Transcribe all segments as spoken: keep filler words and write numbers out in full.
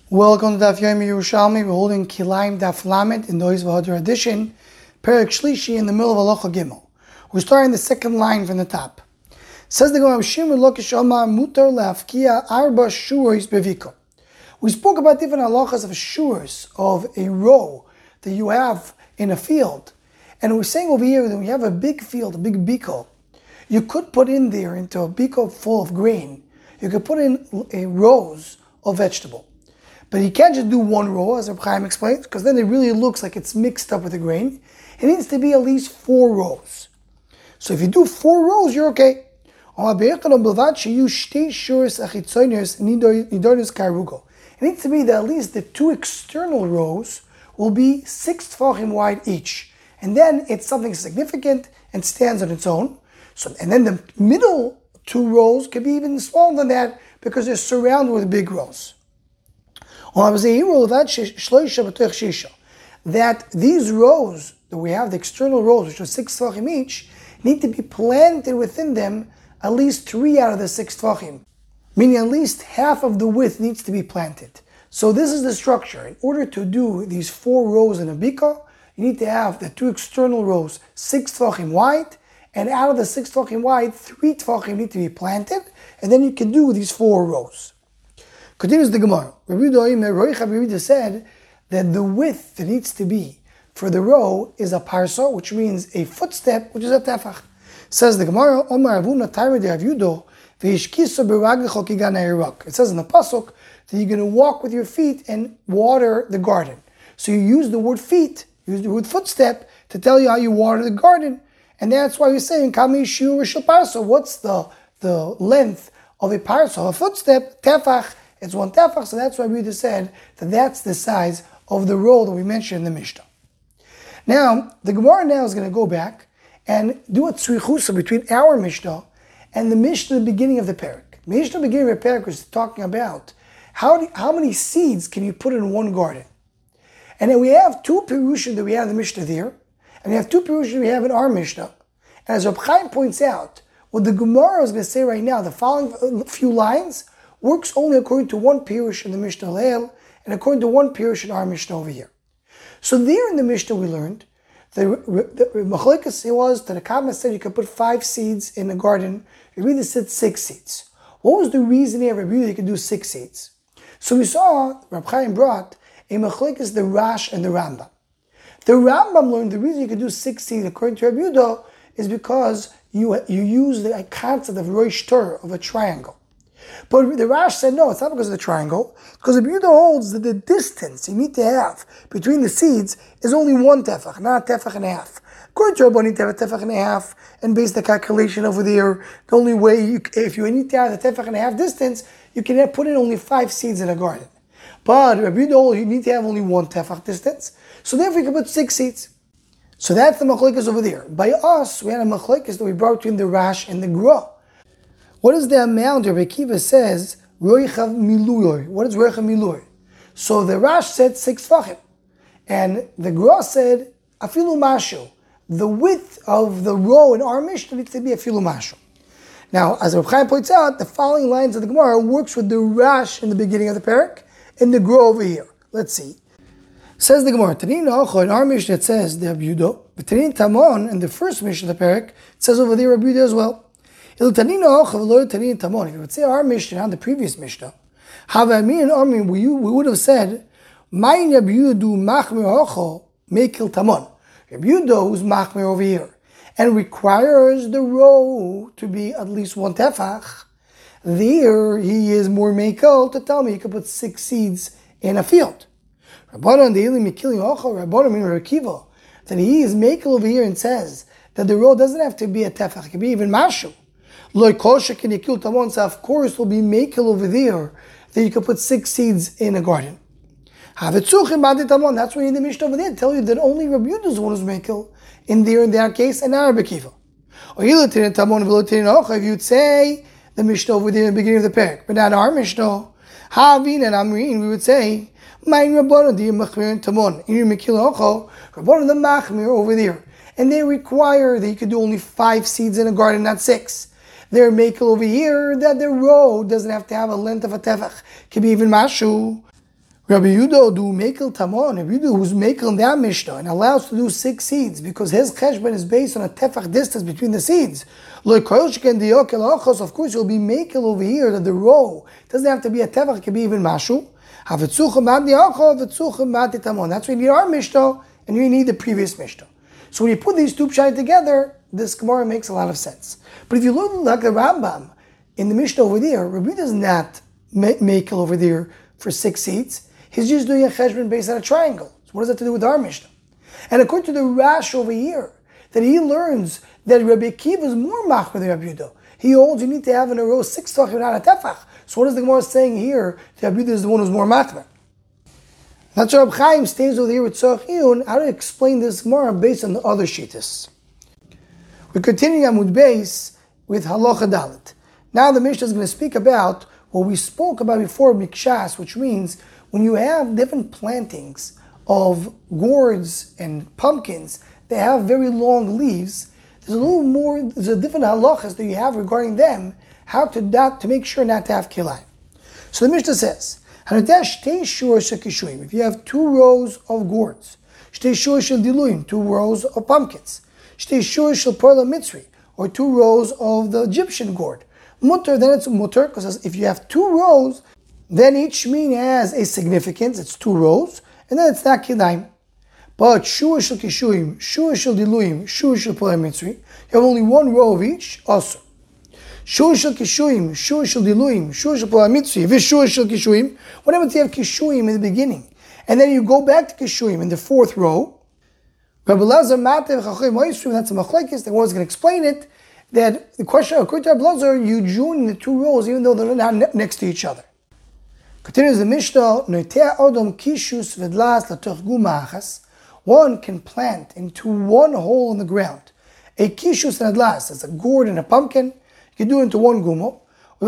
Welcome to Daf Yomi Yerushalmi. We're holding Kilayim Daf Lamed in the Ois V'Hodr edition, Perek Shlishi in the middle of Halacha Gimel. We're starting the second line from the top. Says the Gemara, Shimon Lokish Omar Mutar Leafkia Arba Shuros Beviko. We spoke about different halachas of shuros, of a row that you have in a field. And we're saying over here that when you have a big field, a big biko, you could put in there into a biko full of grain, you could put in a rows of vegetable. But you can't just do one row, as Reb Chaim explains, because then it really looks like it's mixed up with the grain. It needs to be at least four rows. So if you do four rows, you're okay. It needs to be that at least the two external rows will be six tefachim wide each. And then it's something significant and stands on its own. So, and then the middle two rows could be even smaller than that because they're surrounded with big rows. That these rows that we have, the external rows, which are six tefachim each, need to be planted within them at least three out of the six tefachim. Meaning at least half of the width needs to be planted. So this is the structure. In order to do these four rows in a bika, you need to have the two external rows six tefachim wide, and out of the six tefachim wide, three tefachim need to be planted, and then you can do these four rows. Continues the Gemara. Rabbi Yehuda said that the width that needs to be for the row is a parsa, which means a footstep, which is a tefach. Says the Gemara, Omar Avuna Taimid Yavudo, V'ishkiso b'raglecho kigan ha'iraq. It says in the pasuk that you're going to walk with your feet and water the garden. So you use the word feet, use the word footstep to tell you how you water the garden, and that's why you're saying Kami Shiur Rishul Parsa. What's the the length of a parsa, a footstep? Tefach. It's one tefach, so that's why we just said that that's the size of the row that we mentioned in the Mishnah. Now, the Gemara now is going to go back and do a tzrichusa between our Mishnah and the Mishnah at the beginning of the parak. The Mishnah at the beginning of the parak was talking about how do, how many seeds can you put in one garden. And then we have two pirushim that we have in the Mishnah there, and we have two pirushim we have in our Mishnah. And as Reb Chaim points out, what the Gemara is going to say right now, the following few lines, works only according to one pirush in the Mishnah Leil and according to one pirush in our Mishnah over here. So there in the Mishnah we learned that the machlokes was that the Kama said you could put five seeds in a garden. Rabbi Yehuda said six seeds. What was the reason here Rabbi Yehuda you could do six seeds? So we saw Reb Chaim brought a machlokes, the Rash and the Rambam. The Rambam learned the reason you could do six seeds according to Rabbi Yehuda is because you you use the concept of Rosh Torah, of a triangle. But the Rash said, no, it's not because of the triangle, because the Yehuda holds that the distance you need to have between the seeds is only one tefach, not a tefach and a half. According to Rabbi, you need to have a tefach and a half, and based the calculation over there, the only way, you, if you need to have the tefach and a half distance, you can have, put in only five seeds in a garden. But Rabbi Yehuda holds you need to have only one tefach distance, so therefore you can put six seeds. So that's the machlokes over there. By us, we had a machlokes that we brought between the Rash and the Gra. What is the amount Rabbi Akiva says, Roichav Miluyoy? What is Roichav Miluyoy? So the Rash said six tefachim. And the Gra said, Afilu Mashu. The width of the row in our Mishnah needs to be Afilu Mashu. Now, as Reb Chaim points out, the following lines of the Gemara works with the Rash in the beginning of the parak and the Gra over here. Let's see. Says the Gemara, Tanin Ocho, in our Mishnah it says, the Rabbi Yehuda, but Tanin Tamon, in the first Mishnah of the parak, it says over there Rabbi Yehuda as well. If you would say our Mishnah on the previous Mishnah, we would have said, Rabbi Yehuda, who's machmir over here, and requires the row to be at least one tefach, there he is more mekel to tell me you can put six seeds in a field. Rabbanan that he is mekel over here and says that the row doesn't have to be a tefach, it can be even mashu. Of course, will be makel over there that you can put six seeds in a garden. That's why in the Mishnah over there tell you that only Rabbi Yehuda is the one who's makel in there in that case, and not Rabbi Akiva. If you'd say the Mishnah over there in the beginning of the parak, but not our Mishnah, Havin and Amrin, we would say, Mein Rabbanan the Machmir Tamon, in your Mekil Ocho, Rabbanan the Machmir over there, and they require that you could do only five seeds in a garden, not six. They're makel over here that the row doesn't have to have a length of a tefach. It could be even mashu. Rabbi Yehuda do mekel tamon. Rabbi Yehuda who's mekel in that Mishnah and allows to do six seeds because his cheshbon is based on a tefach distance between the seeds. Of course, you'll be mekel over here that the row doesn't have to be a tefach; it can be even mashu. That's why you need our Mishnah and you need the previous Mishnah. So when you put these two pshat together, this Gemara makes a lot of sense. But if you look like the Rambam in the Mishnah over there, Rabbi does not make over there for six seeds. He's just doing a cheshbon based on a triangle. So what does that have to do with our Mishnah? And according to the Rash over here, that he learns that Rabbi Akiva is more machmer than Rabbi Yehuda. He holds you need to have in a row six tefach without a tefach. So what is the Gemara saying here? That Rabbi Yehuda is the one who's more machmer. That's why Reb Chaim stays over here with Tzorach Iyun. How to explain this Gemara based on the other shittas. We're continuing Amud Beis with Halacha Dalet. Now the Mishnah is going to speak about what we spoke about before, Mikshas, which means when you have different plantings of gourds and pumpkins, they have very long leaves. There's a little more, there's a different halachas that you have regarding them, how to not, to make sure not to have kilayim. So the Mishnah says, if you have two rows of gourds, two rows of pumpkins, or two rows of the Egyptian gourd, mutter, then it's mutter, because if you have two rows, then each mean has a significance, it's two rows, and then it's not kilayim. But shua shel kishuim, shua shel diluim, shua shel poler mitzri, you have only one row of each, also. Shua shel kishuim, shua shel diluim, shua shel poler mitzri, v'shua shel kishuim. What happens if you have kishuim in the beginning? And then you go back to kishuim in the fourth row. Rabbi Lazar Matev Chachem Moisrim, that's a machlekes, the one who's going to explain it, that the question, according to Rabbi Lazar, you join the two rows even though they're not ne- next to each other. Continues the Mishnah, one can plant into one hole in the ground a kishus and adlas, that's a gourd and a pumpkin, you can do it into one gumo.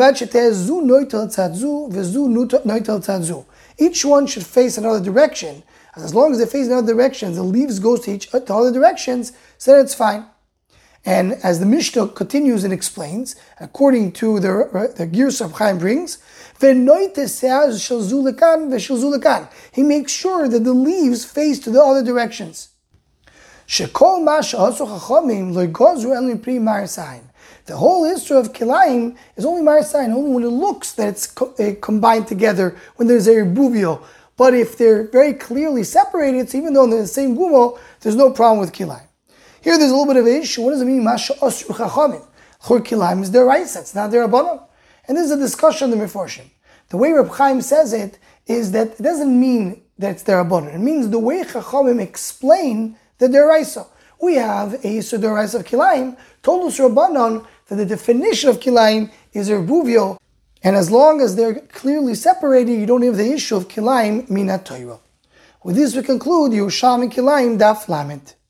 Each one should face another direction. As long as they face another direction, the leaves goes to each to other directions, so then it's fine. And as the Mishnah continues and explains, according to the the Girs of Chaim brings, he makes sure that the leaves face to the other directions. The whole history of kilayim is only marasayin, only when it looks that it's co- uh, combined together, when there's a rebuvio. But if they're very clearly separated, so even though they're the same gumo, there's no problem with kilayim. Here there's a little bit of an issue. What does it mean? Masha asru chachamim. Chur kilayim is their rights, it's not their abanon. And this is a discussion in the Meforshim. The way Reb Chaim says it is that it doesn't mean that it's their abanon. It means the way chachamim explain that they're raisa. We have a yisur d'oraisa of kilayim, told us Rabbanon that the definition of kilayim is a rebuvio, and as long as they're clearly separated, you don't have the issue of kilayim minat Torah. With this we conclude Yerushalmi Kilayim Daf Lamed.